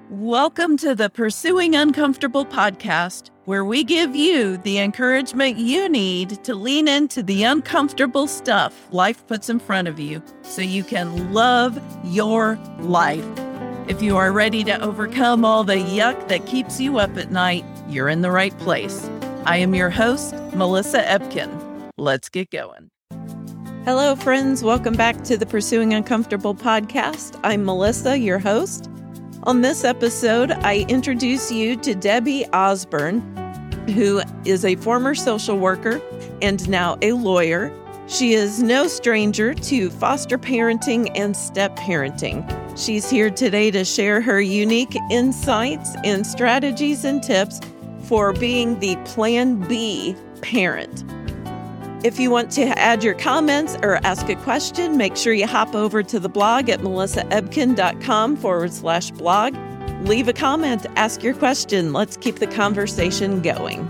Welcome to the Pursuing Uncomfortable podcast, where we give you the encouragement you need to lean into the uncomfortable stuff life puts in front of you so you can love your life. If you are ready to overcome all the yuck that keeps you up at night, you're in the right place. I am your host, Melissa Ebken. Let's get going. Hello, friends. Welcome back to the Pursuing Uncomfortable podcast. I'm Melissa, your host. On this episode, I introduce you to Debbie Osborne, who is a former social worker and now a lawyer. She is no stranger to foster parenting and step parenting. She's here today to share her unique insights and strategies and tips for being the Plan B parent. If you want to add your comments or ask a question, make sure you hop over to the blog at melissaebken.com/blog. Leave a comment, ask your question. Let's keep the conversation going.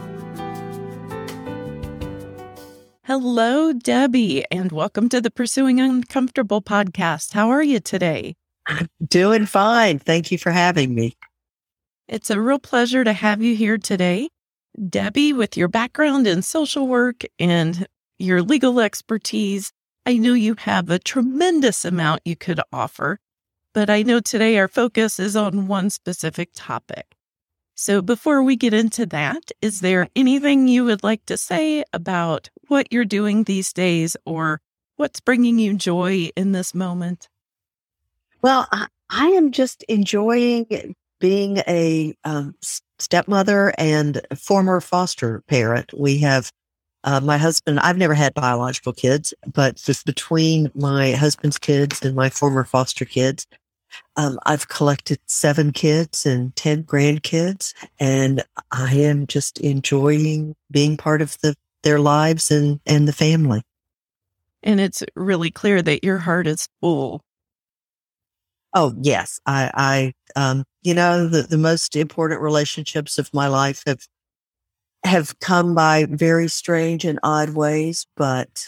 Hello, Debbie, and welcome to the Pursuing Uncomfortable podcast. How are you today? I'm doing fine. Thank you for having me. It's a real pleasure to have you here today. Debbie, with your background in social work and your legal expertise, I know you have a tremendous amount you could offer, but I know today our focus is on one specific topic. So before we get into that, is there anything you would like to say about what you're doing these days or what's bringing you joy in this moment? Well, I am just enjoying being a stepmother and former foster parent. We have my husband. I've never had biological kids, but just between my husband's kids and my former foster kids, I've collected 7 kids and 10 grandkids, and I am just enjoying being part of their lives and the family. And it's really clear that your heart is full. Oh, yes. The most important relationships of my life have come by very strange and odd ways, but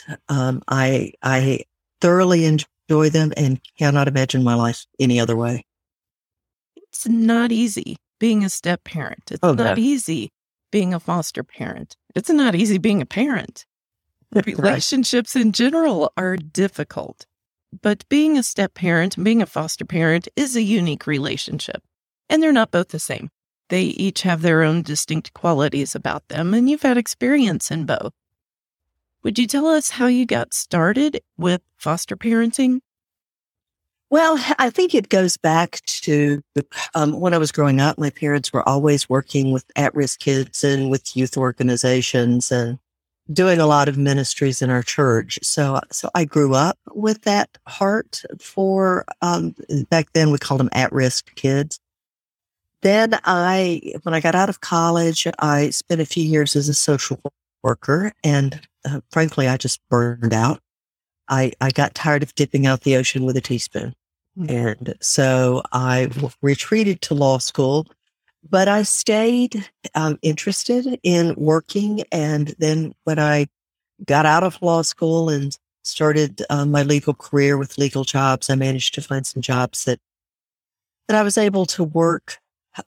I thoroughly enjoy them and cannot imagine my life any other way. It's not easy being a step parent. It's not easy being a foster parent. It's not easy being a parent. Relationships in general are difficult. But being a step parent and being a foster parent is a unique relationship. And they're not both the same. They each have their own distinct qualities about them, and you've had experience in both. Would you tell us how you got started with foster parenting? Well, I think it goes back to when I was growing up. My parents were always working with at-risk kids and with youth organizations and doing a lot of ministries in our church. So I grew up with that heart for, back then we called them at-risk kids. Then when I got out of college, I spent a few years as a social worker, and frankly, I just burned out. I got tired of dipping out the ocean with a teaspoon. And so I retreated to law school, but I stayed interested in working. And then when I got out of law school and started my legal career with legal jobs, I managed to find some jobs that I was able to work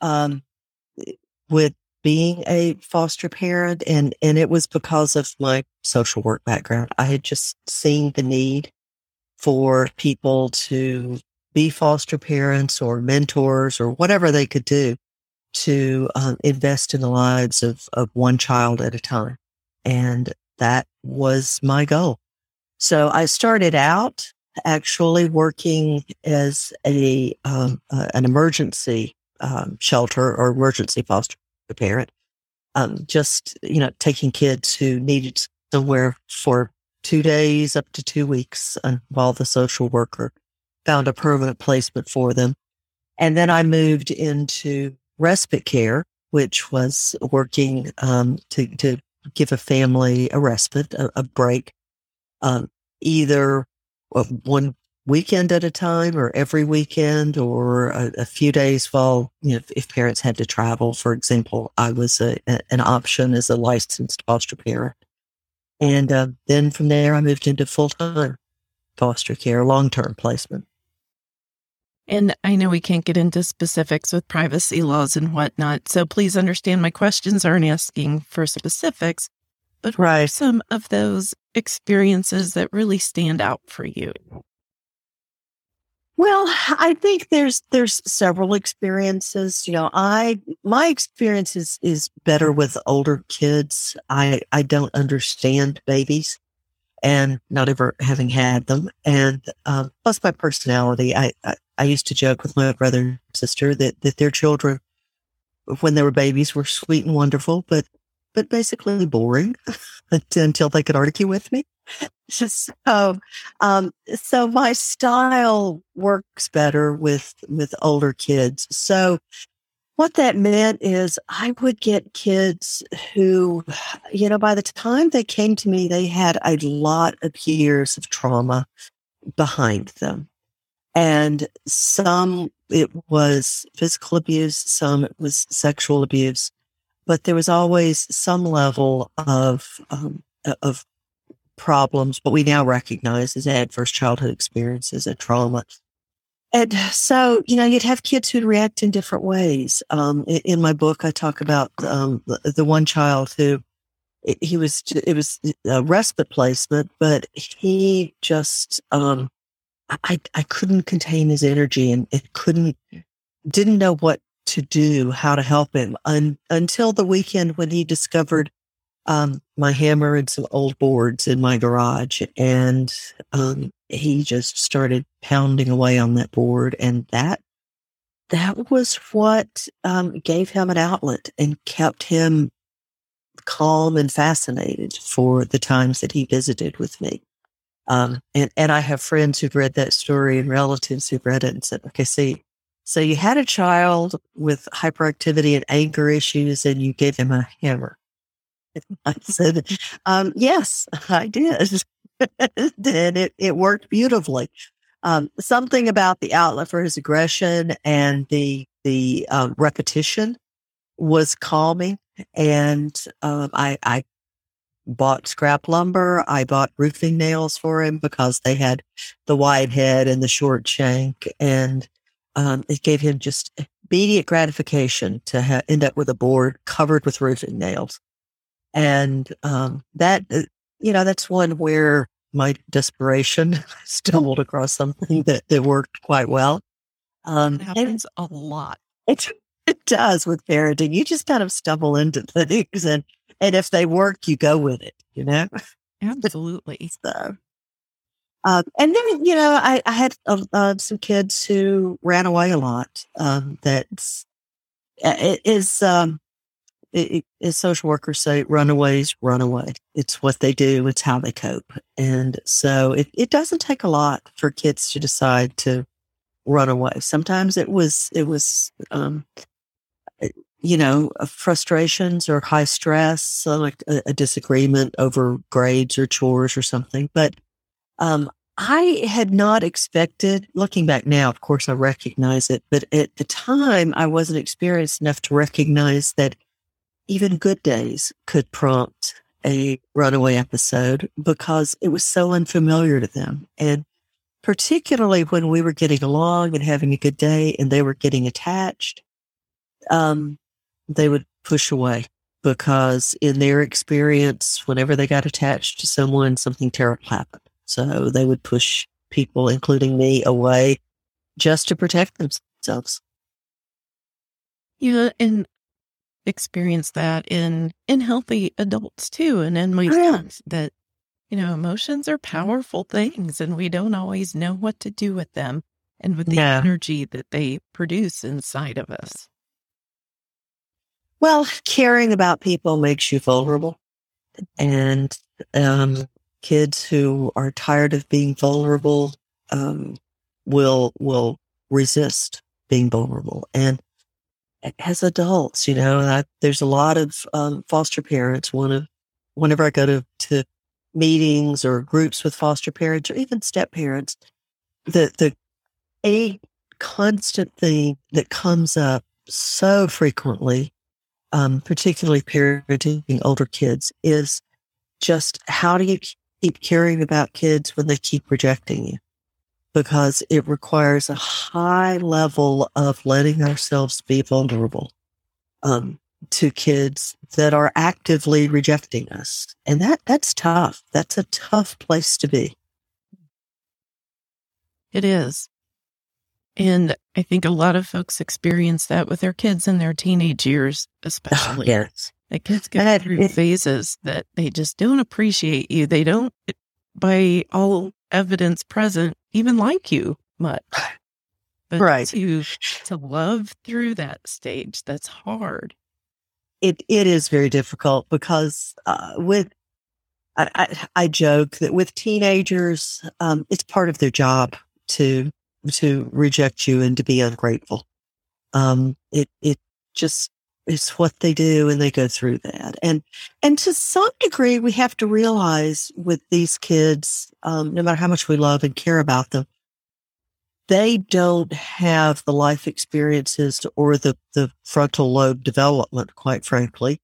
with being a foster parent. And it was because of my social work background. I had just seen the need for people to be foster parents or mentors or whatever they could do to invest in the lives of one child at a time. And that was my goal. So I started out actually working as an emergency shelter or emergency foster parent, taking kids who needed somewhere for 2 days up to 2 weeks while the social worker found a permanent placement for them. And then I moved into respite care, which was working to give a family a respite, a break, either one weekend at a time or every weekend or a few days while, if parents had to travel. For example, I was an option as a licensed foster parent. And then from there, I moved into full-time foster care, long-term placement. And I know we can't get into specifics with privacy laws and whatnot, so please understand my questions aren't asking for specifics, but what are some of those experiences that really stand out for you? Well, I think there's several experiences. My experience is better with older kids. I don't understand babies, and not ever having had them. And plus my personality, I used to joke with my brother and sister that their children, when they were babies, were sweet and wonderful, but basically boring until they could argue with me. So my style works better with older kids. So what that meant is I would get kids who, by the time they came to me, they had a lot of years of trauma behind them. And some it was physical abuse, some it was sexual abuse, but there was always some level of problems, what we now recognize as adverse childhood experiences and trauma. And so, you'd have kids who'd react in different ways. In my book, I talk about the one child who it was a respite placement, but he just I couldn't contain his energy, and didn't know what to do, how to help him until the weekend when he discovered my hammer and some old boards in my garage. And he just started pounding away on that board. And that was what gave him an outlet and kept him calm and fascinated for the times that he visited with me. And I have friends who've read that story and relatives who've read it and said, okay, see, so you had a child with hyperactivity and anger issues and you gave him a hammer. I said, yes, I did. And it worked beautifully. Something about the outlet for his aggression and the repetition was calming. And I bought scrap lumber. I bought roofing nails for him because they had the wide head and the short shank. And it gave him just immediate gratification to end up with a board covered with roofing nails. And that's one where my desperation stumbled across something that worked quite well. It happens a lot. It does with parenting. You just kind of stumble into things, and if they work, you go with it. Absolutely. So, and then I had some kids who ran away a lot. As social workers say, runaways run away. It's what they do. It's how they cope. And so it doesn't take a lot for kids to decide to run away. Sometimes it was frustrations or high stress, like a disagreement over grades or chores or something. But I had not expected, looking back now, of course, I recognize it, but at the time I wasn't experienced enough to recognize that even good days could prompt a runaway episode because it was so unfamiliar to them. And particularly when we were getting along and having a good day and they were getting attached, they would push away because in their experience, whenever they got attached to someone, something terrible happened. So they would push people, including me, away just to protect themselves. And experience that in healthy adults too, and in my sons that emotions are powerful things, and we don't always know what to do with them and with the energy that they produce inside of us. Well, caring about people makes you vulnerable, and kids who are tired of being vulnerable will resist being vulnerable. And as adults, there's a lot of foster parents. Whenever I go to meetings or groups with foster parents or even step parents, a constant thing that comes up so frequently, particularly parenting older kids, is just how do you keep caring about kids when they keep rejecting you? because it requires a high level of letting ourselves be vulnerable to kids that are actively rejecting us. And that's tough. That's a tough place to be. It is. And I think a lot of folks experience that with their kids in their teenage years, especially. Yes. The kids go through phases that they just don't appreciate you. They don't, by all evidence present, even like you much. But right. to love through that stage, that's hard. It is very difficult because I joke that with teenagers, it's part of their job to reject you and to be ungrateful. It just is what they do, and they go through that. And to some degree, we have to realize with these kids, no matter how much we love and care about them, they don't have the life experiences or the frontal lobe development, quite frankly,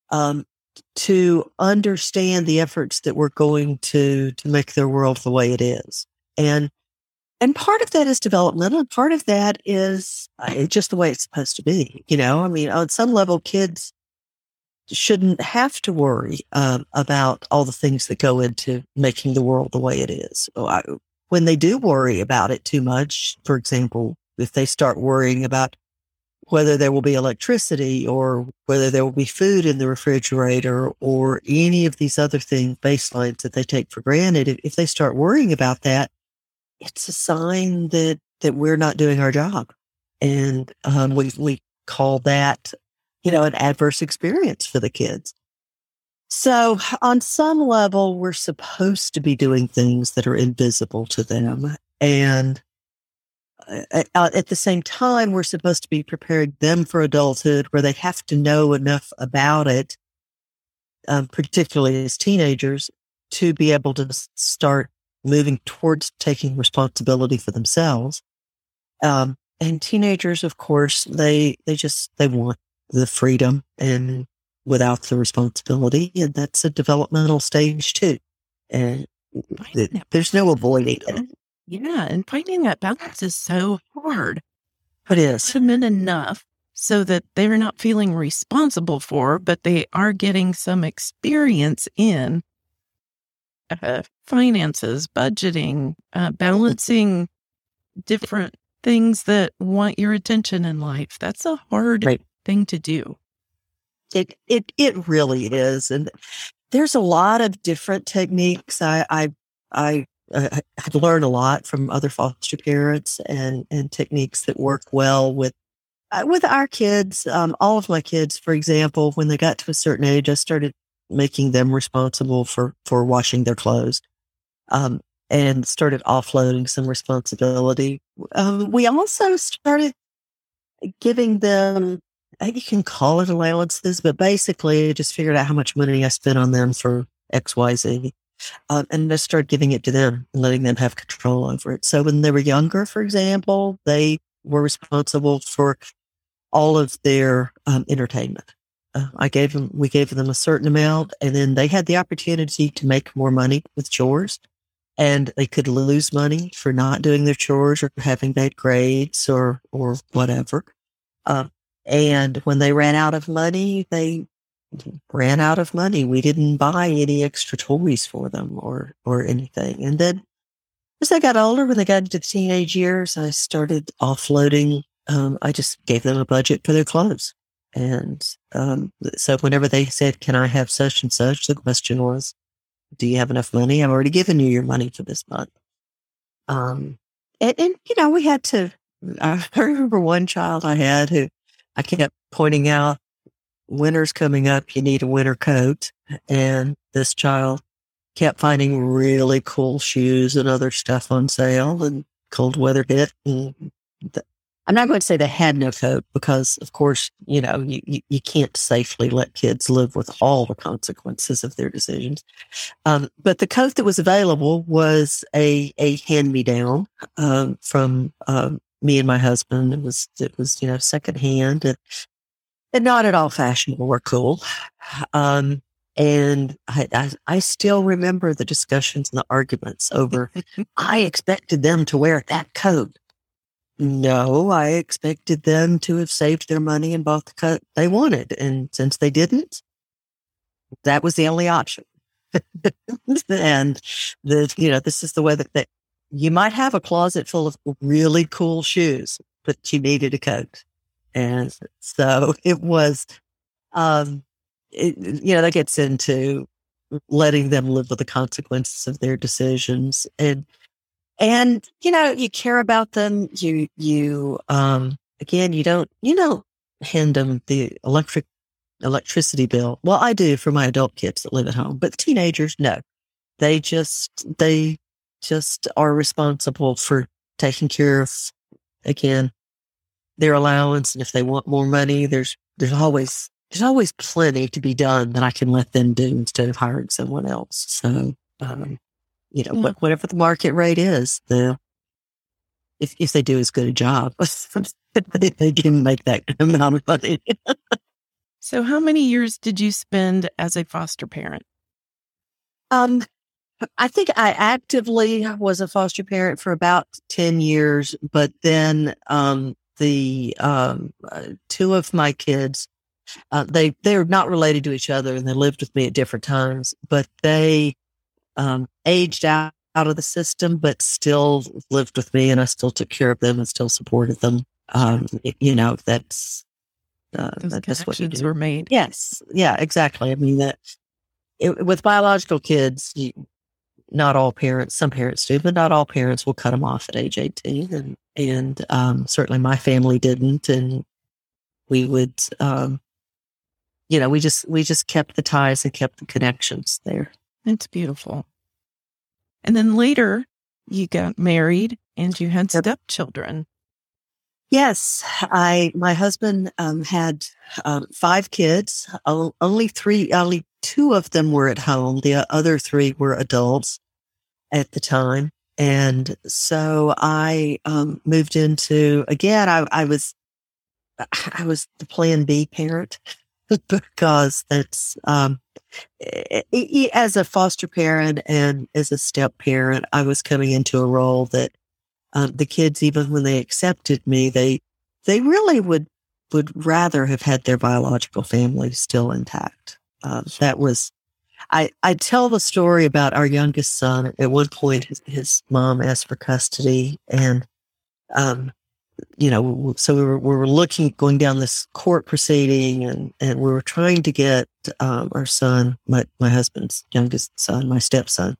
to understand the efforts that we're going to make their world the way it is. And part of that is developmental, and part of that is just the way it's supposed to be. I mean, on some level, kids shouldn't have to worry about all the things that go into making the world the way it is. When they do worry about it too much, for example, if they start worrying about whether there will be electricity or whether there will be food in the refrigerator or any of these other things, baselines that they take for granted, if they start worrying about that, it's a sign that we're not doing our job. And we call that, an adverse experience for the kids. So on some level, we're supposed to be doing things that are invisible to them. And at the same time, we're supposed to be preparing them for adulthood where they have to know enough about it, particularly as teenagers, to be able to start moving towards taking responsibility for themselves. And teenagers, of course, they want the freedom and without the responsibility. And that's a developmental stage too. And there's no avoiding it. Yeah. And finding that balance is so hard. It is. Put them in enough so that they're not feeling responsible for, but they are getting some experience in finances, budgeting, balancing different things that want your attention in life. That's a hard thing to do. It really is. And there's a lot of different techniques. I've learned a lot from other foster parents and techniques that work well with our kids. All of my kids, for example, when they got to a certain age, I started making them responsible for washing their clothes, and started offloading some responsibility. We also started giving them, you can call it allowances, but basically I just figured out how much money I spent on them for XYZ. And I started giving it to them and letting them have control over it. So when they were younger, for example, they were responsible for all of their entertainment. We gave them a certain amount, and then they had the opportunity to make more money with chores, and they could lose money for not doing their chores or having bad grades or whatever. And when they ran out of money, they ran out of money. We didn't buy any extra toys for them or anything. And then as they got older, when they got into the teenage years, I started offloading. I just gave them a budget for their clothes. And so whenever they said, can I have such and such, the question was, do you have enough money? I've already given you your money for this month. And we had to, I remember one child I had who I kept pointing out, winter's coming up, you need a winter coat. And this child kept finding really cool shoes and other stuff on sale, and cold weather hit. And I'm not going to say they had no coat because, of course, you can't safely let kids live with all the consequences of their decisions. But the coat that was available was a hand-me-down from me and my husband. It was secondhand and not at all fashionable or cool. And And I still remember the discussions and the arguments over, I expected them to wear that coat. No, I expected them to have saved their money and bought the coat they wanted. And since they didn't, that was the only option. And this is the way that you might have a closet full of really cool shoes, but you needed a coat. And so it was, that gets into letting them live with the consequences of their decisions. And you care about them. Again, you don't hand them the electricity bill. Well, I do for my adult kids that live at home, but teenagers, no, they just are responsible for taking care of, again, their allowance. And if they want more money, there's always plenty to be done that I can let them do instead of hiring someone else. So, whatever the market rate is, if they do as good a job, they can make that amount of money. So how many years did you spend as a foster parent? I think I actively was a foster parent for about 10 years, but then the two of my kids, they're not related to each other and they lived with me at different times, but they aged out of the system, but still lived with me, and I still took care of them and still supported them. That's what you do. Were made. Yes. Yeah, exactly. I mean, with biological kids, not all parents, some parents do, but not all parents will cut them off at age 18. And certainly my family didn't. And we would, we just kept the ties and kept the connections there. It's beautiful. And then later you got married and you had stepchildren. Yes, my husband had 5 kids. Only 2 of them were at home. The other 3 were adults at the time, and so I moved into, again. I was the Plan B parent because that's as a foster parent and as a step parent, I was coming into a role that. The kids, even when they accepted me, they really would rather have had their biological family still intact. That was, I tell the story about our youngest son. At one point, his mom asked for custody, and so we were going down this court proceeding, and we were trying to get our son, my husband's youngest son, my stepson,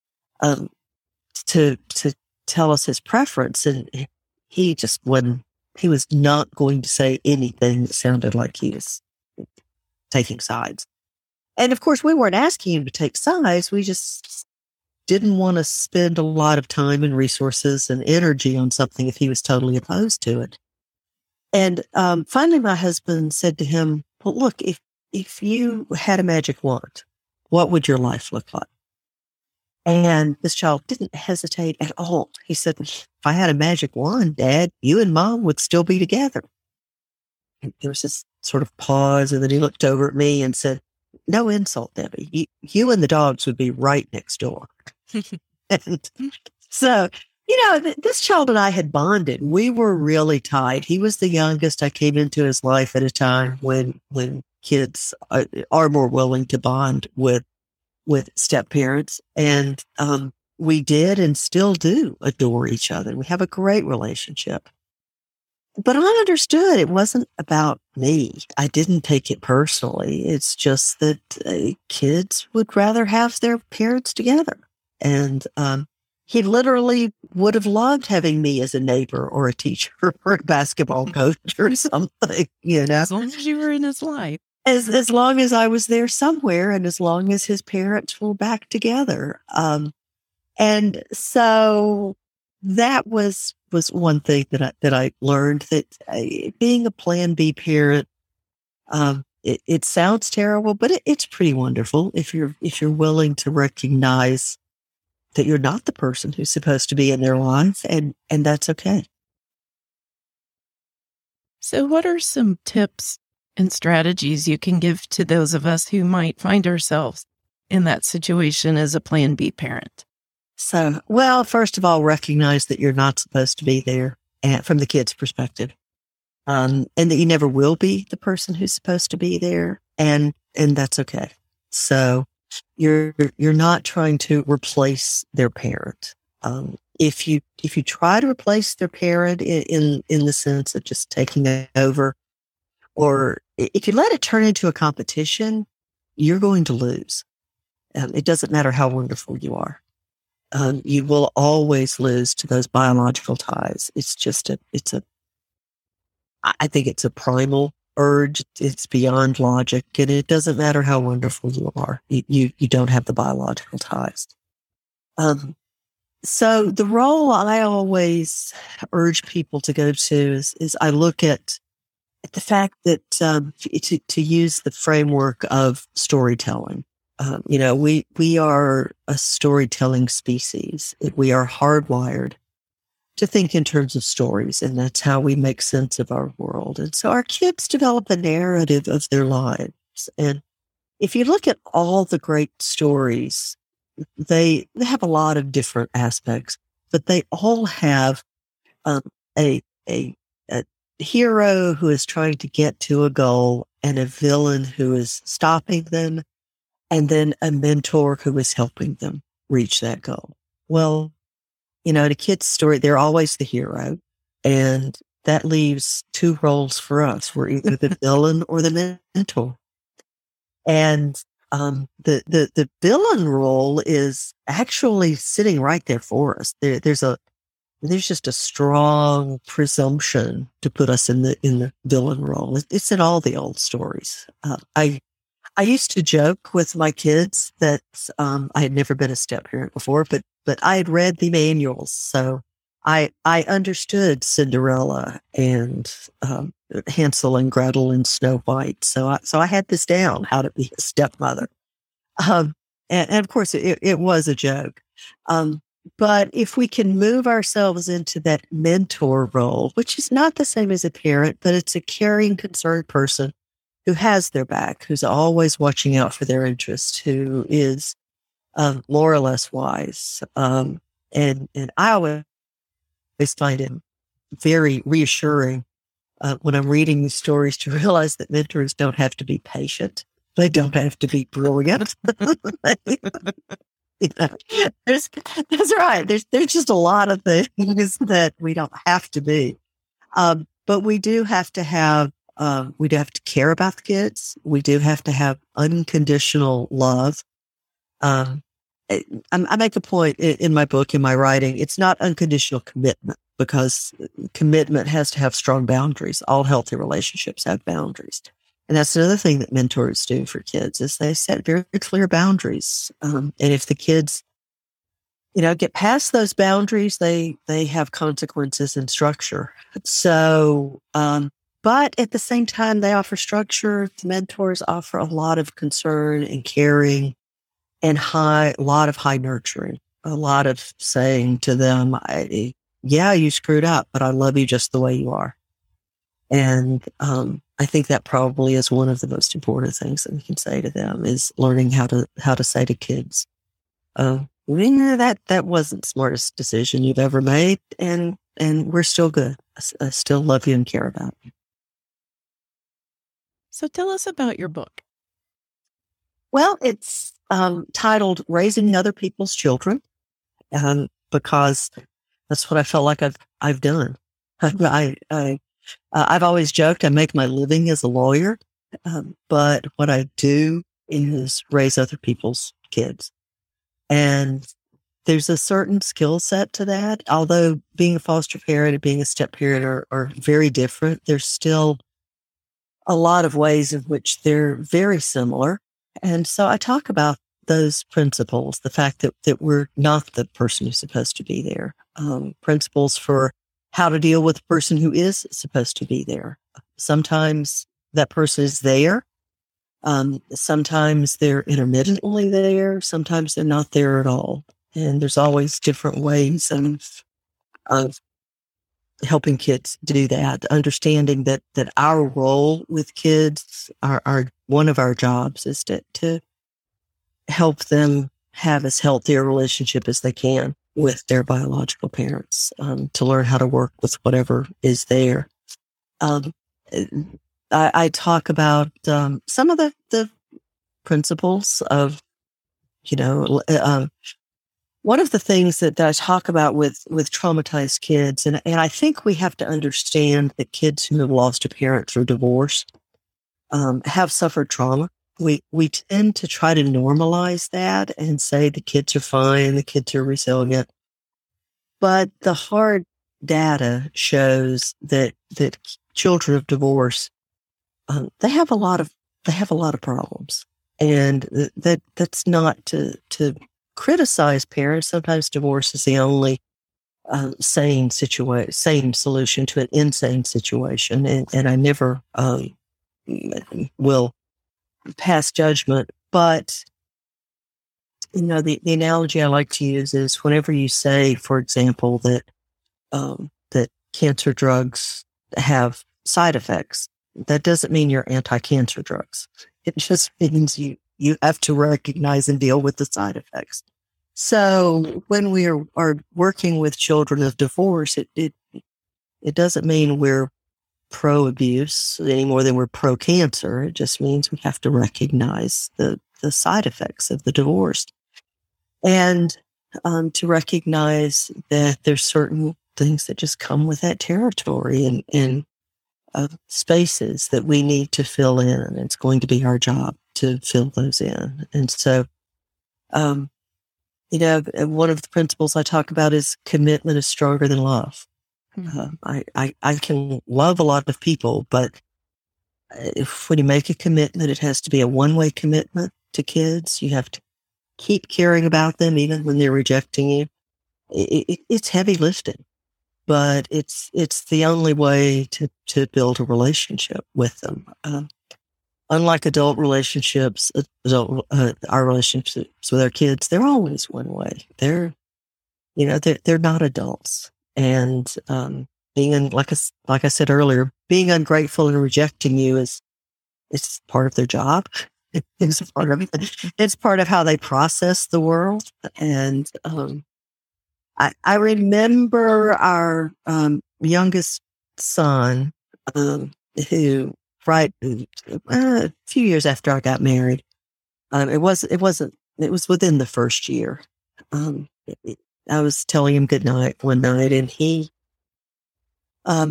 to tell us his preference, and he just wasn't. He was not going to say anything that sounded like he was taking sides. And of course, we weren't asking him to take sides. We just didn't want to spend a lot of time and resources and energy on something if he was totally opposed to it. And finally, my husband said to him, "Well, look, if you had a magic wand, what would your life look like?" And this child didn't hesitate at all. He said, "If I had a magic wand, Dad, you and Mom would still be together." And there was this sort of pause, and then he looked over at me and said, "No insult, Debbie. You and the dogs would be right next door." And so, this child and I had bonded. We were really tight. He was the youngest. I came into his life at a time when kids are more willing to bond with step parents. And we did and still do adore each other. We have a great relationship. But I understood it wasn't about me. I didn't take it personally. It's just that kids would rather have their parents together. And he literally would have loved having me as a neighbor or a teacher or a basketball coach or something, As long as you were in his life. As long as I was there somewhere, and as long as his parents were back together. And so that was one thing that I learned, that being a Plan B parent, it sounds terrible, but it's pretty wonderful if you're willing to recognize that you're not the person who's supposed to be in their life, and that's okay. So what are some tips and strategies you can give to those of us who might find ourselves in that situation as a Plan B parent? So, well, first of all, recognize that you're not supposed to be there from the kid's perspective. And that you never will be the person who's supposed to be there. And that's okay. So you're not trying to replace their parent. If you try to replace their parent in the sense of just taking it over, or if you let it turn into a competition, you're going to lose. It doesn't matter how wonderful you are. You will always lose to those biological ties. I think it's a primal urge. It's beyond logic, and it doesn't matter how wonderful you are. You don't have the biological ties. So the role I always urge people to go to is I look at the fact that to use the framework of storytelling. We are a storytelling species. We are hardwired to think in terms of stories, and that's how we make sense of our world. And so our kids develop a narrative of their lives. And if you look at all the great stories, they have a lot of different aspects, but they all have a hero who is trying to get to a goal and a villain who is stopping them, and then a mentor who is helping them reach that goal. Well, in a kid's story, they're always the hero, and that leaves two roles for us. We're either the villain or the mentor. And the villain role is actually sitting right there for us. There's just a strong presumption to put us in the villain role. It's in all the old stories. I used to joke with my kids that I had never been a step parent before, but I had read the manuals, so I understood Cinderella and Hansel and Gretel and Snow White. So I had this down, how to be a stepmother. And of course, it was a joke. But if we can move ourselves into that mentor role, which is not the same as a parent, but it's a caring, concerned person who has their back, who's always watching out for their interests, who is more or less wise. And I always find it very reassuring when I'm reading these stories to realize that mentors don't have to be patient. They don't have to be brilliant. That's right. There's just a lot of things that we don't have to be. But we do have to have, we do have to care about the kids. We do have to have unconditional love. I make a point in my book, in my writing, it's not unconditional commitment, because commitment has to have strong boundaries. All healthy relationships have boundaries. And that's another thing that mentors do for kids, is they set very clear boundaries. And if the kids, get past those boundaries, they have consequences and structure. So, but at the same time, they offer structure. The mentors offer a lot of concern and caring, and a lot of high nurturing, a lot of saying to them, yeah, you screwed up, but I love you just the way you are. And I think that probably is one of the most important things that we can say to them, is learning how to say to kids, that wasn't the smartest decision you've ever made, and we're still good. I still love you and care about you. So tell us about your book. Well, it's titled Raising Other People's Children, because that's what I felt like I've done. I've always joked I make my living as a lawyer, but what I do is raise other people's kids. And there's a certain skill set to that. Although being a foster parent and being a step parent are very different, there's still a lot of ways in which they're very similar. And so I talk about those principles, the fact that we're not the person who's supposed to be there, principles for how to deal with a person who is supposed to be there. Sometimes that person is there. Sometimes they're intermittently there. Sometimes they're not there at all. And there's always different ways of helping kids do that, understanding that our role with kids, our one of our jobs is to help them have as healthy a relationship as they can with their biological parents, to learn how to work with whatever is there. I talk about some of the principles of, one of the things that I talk about with traumatized kids, and I think we have to understand that kids who have lost a parent through divorce have suffered trauma. We tend to try to normalize that and say the kids are fine, the kids are resilient. But the hard data shows that children of divorce, they have a lot of problems, and that's not to criticize parents. Sometimes divorce is the only sane solution to an insane situation, and I never will pass judgment. But the analogy I like to use is whenever you say, for example, that cancer drugs have side effects, that doesn't mean you're anti-cancer drugs. It just means you have to recognize and deal with the side effects. So when we are working with children of divorce, it doesn't mean we're pro-abuse any more than we're pro-cancer. It just means we have to recognize the side effects of the divorce, and to recognize that there's certain things that just come with that territory and spaces that we need to fill in, and it's going to be our job to fill those in. And so, one of the principles I talk about is commitment is stronger than love. I can love a lot of people, but when you make a commitment, it has to be a one-way commitment to kids. You have to keep caring about them even when they're rejecting you. It's heavy lifting, but it's the only way to build a relationship with them. Unlike adult relationships, our relationships with our kids, they're always one way. They're not adults. And being like I said earlier, being ungrateful and rejecting you it's part of their job. It's part of how they process the world. And I remember our youngest son, who a few years after I got married, it was within the first year. I was telling him goodnight one night, and he, how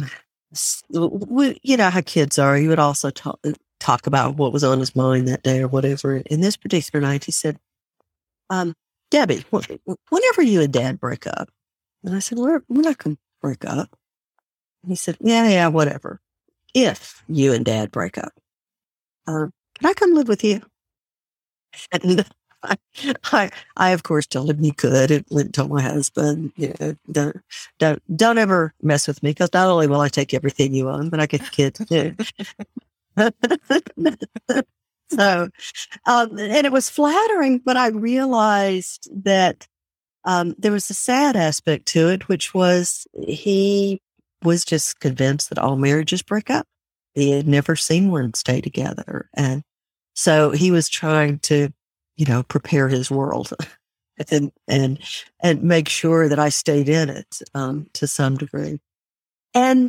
kids are. He would also talk about what was on his mind that day or whatever. In this particular night, he said, "Debbie, whenever you and Dad break up," and I said, "We're not going to break up." And he said, "Yeah, whatever. If you and Dad break up, can I come live with you?" And I of course told him he could, and went and told my husband, don't ever mess with me, because not only will I take everything you own, but I get the kids too. So, and it was flattering, but I realized that there was a sad aspect to it, which was he was just convinced that all marriages break up. He had never seen one stay together, and so he was trying to prepare his world and make sure that I stayed in it, to some degree. And,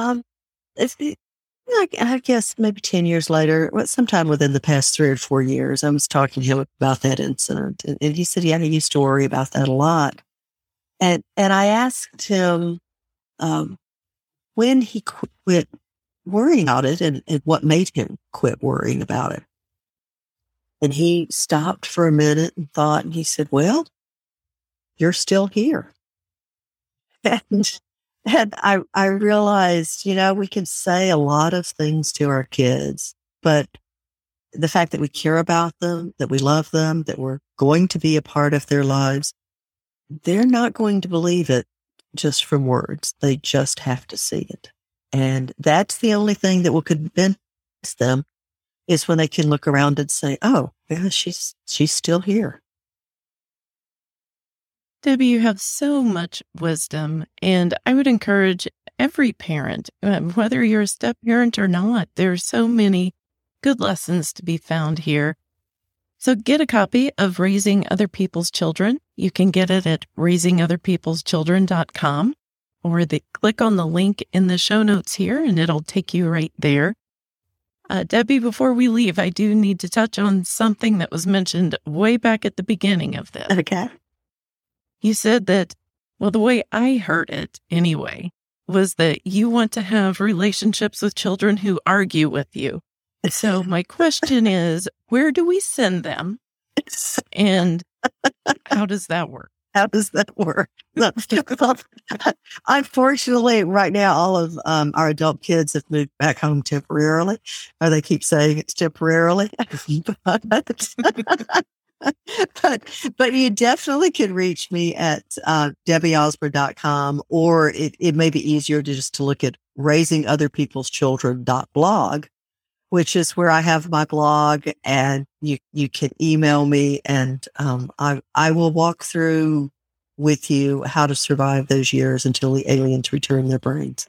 I guess maybe 10 years later, sometime within the past 3 or 4 years, I was talking to him about that incident. And he said, he used to worry about that a lot. And I asked him, when he quit worrying about it and what made him quit worrying about it. And he stopped for a minute and thought, and he said, "Well, you're still here." And I realized, we can say a lot of things to our kids, but the fact that we care about them, that we love them, that we're going to be a part of their lives, they're not going to believe it just from words. They just have to see it. And that's the only thing that will convince them, is when they can look around and say, "Oh, yeah, she's still here." Debbie, you have so much wisdom, and I would encourage every parent, whether you're a step parent or not. There's so many good lessons to be found here. So get a copy of Raising Other People's Children. You can get it at raisingotherpeopleschildren.com, or click on the link in the show notes here and it'll take you right there. Debbie, before we leave, I do need to touch on something that was mentioned way back at the beginning of this. Okay. You said that, well, the way I heard it anyway, was that you want to have relationships with children who argue with you. So my question is, where do we send them? And how does that work? How does that work? Unfortunately, right now, all of our adult kids have moved back home temporarily, or they keep saying it's temporarily. But you definitely can reach me at debbieosborne.com, or it may be easier to look at raisingotherpeopleschildren.blog, which is where I have my blog, and you can email me, and I will walk through with you how to survive those years until the aliens return their brains.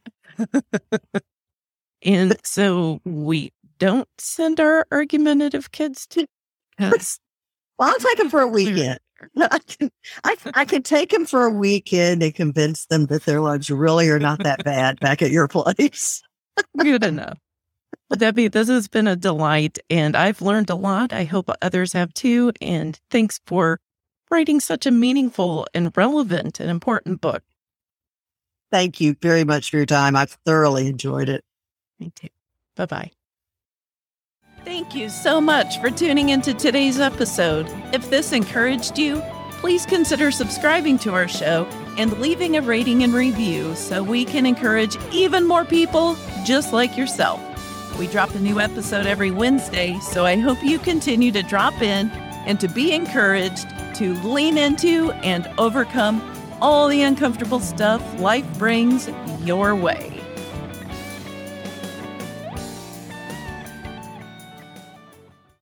And so we don't send our argumentative kids to... Well, I'll take them for a weekend. I can take them for a weekend and convince them that their lives really are not that bad back at your place. Good enough. Well, Debbie, this has been a delight, and I've learned a lot. I hope others have too. And thanks for writing such a meaningful and relevant and important book. Thank you very much for your time. I've thoroughly enjoyed it. Me too. Bye-bye. Thank you so much for tuning into today's episode. If this encouraged you, please consider subscribing to our show and leaving a rating and review so we can encourage even more people just like yourself. We drop a new episode every Wednesday, so I hope you continue to drop in and to be encouraged to lean into and overcome all the uncomfortable stuff life brings your way.